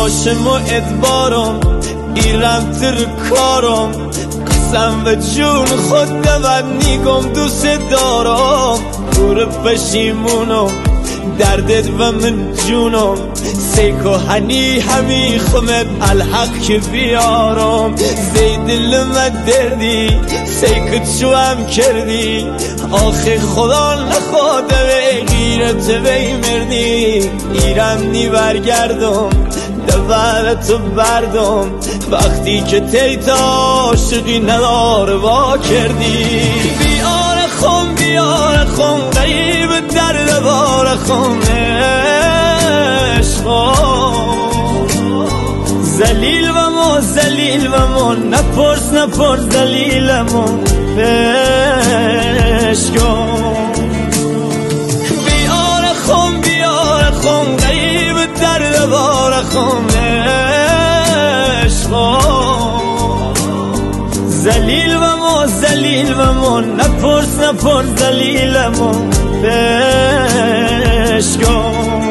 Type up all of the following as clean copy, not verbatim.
باشم و ادبارم ایرم تر کارم قسم به جون خود دود نیگم دوست دارم دور پشیمونم دردت و من جونم سیکو هنی همی خمت الحق که بیارم زیدل من دردی سیکو چو هم کردی آخه خدا نخواده به غیرت بی مردی ایرم نی برگردم دولتو بردم وقتی که تیتا عاشقی نداره وا کردی بیار خون غریب درد بار خون عشقم زلیل و ما نپرس دلیلمون عشقم بیار خون غریب درد بار خون عشقم زلیل و ما نپرس دلیلمون عشقم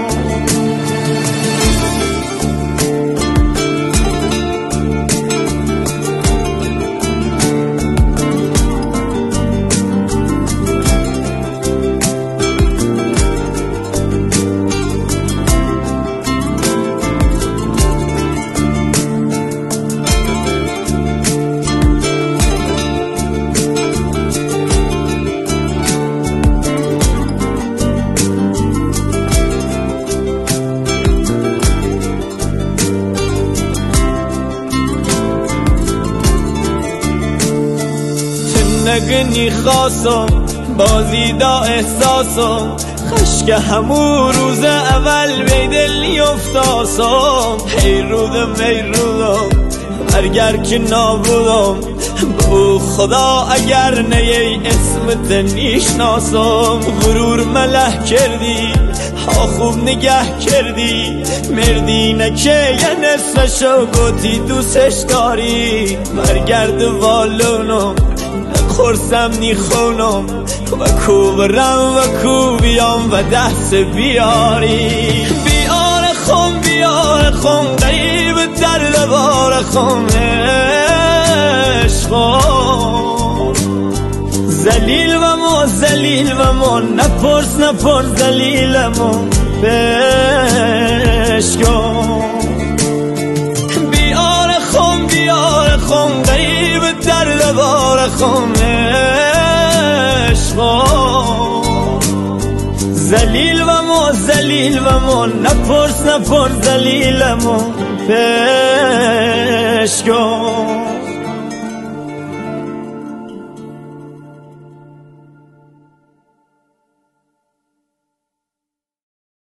نگنی خواستم بازی دا احساسم خشک همون روز اول بی دل نیفتاسم هی رودم برگر که نابودم بو خدا اگر نیه اسمت نیشناسم غرور مله کردی ها خوب نگه کردی مردی نکه یه نصفشو گوتی دوستش داری برگرد والونم خورسم نی خونم و کو برم و کو بیام و دست بیاری بیار خون غریب درد بار خون عشقم زلیل و ما نپرس دلیلمون عشقم بیار خون غریب درد بار خون عشقم زلیل و ما نپرس دلیلمون عشقم